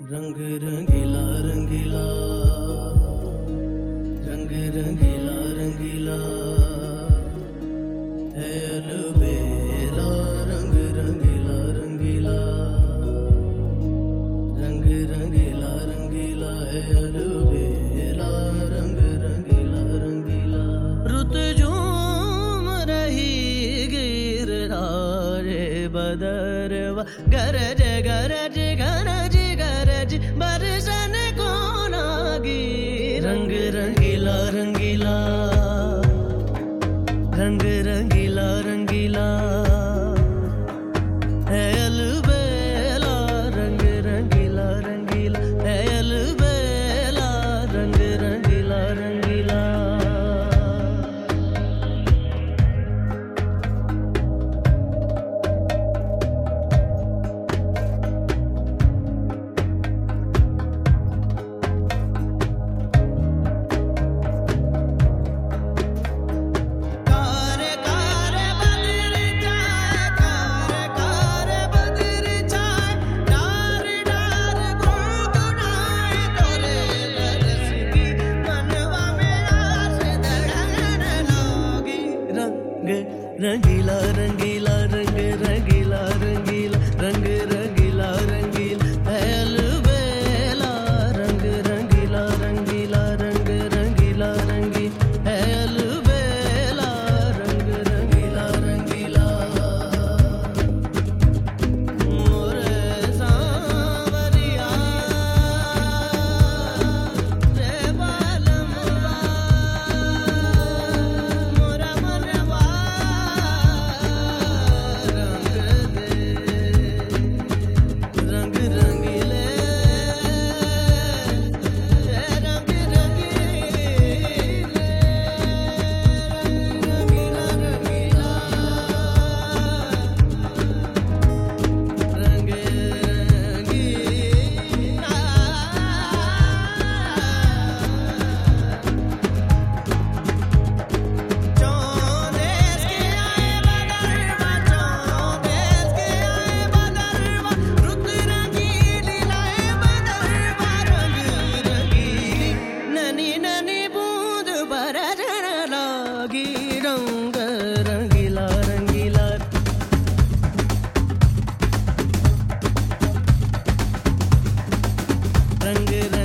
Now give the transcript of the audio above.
रंग रंगीला रंगीला रंग रंगीला रंगीला है अलबेला रंग रंगीला रंगीला रंग रंगीला रंगीला है अलबेला रंग रंगीला रंगीला रुत झूम रही गिरधारे बदरवा गरज गरज गरज गरज बरसन को नागी रंग रंगीला रंगीला रंग रंगीला रंगीला है अलबेला रंग रंगीला रंगीला है अलबेला रंग रंगीला रंगीला रंगीला रंगीला रंग रंगीला रंगीला रंग रंगीला रंगीला है अलबेला रंग रंगीला रंगीला रंग रंगीला रंगीला है अलबेला रंग रंगीला रंगीला मोरे सांवरिया रे बालमवा मोरा मनवा रंग रंगीले रंग रंगीले रंगीला रंगीला रंग रंगीला चौदेस के आए बदरवा चौदेस के आए बदरवा रुत रंगीली लाए बदरवा रंग रंगीली ननी ननी बूंद बरसन लागी रंग रंगीला रंगीला रंग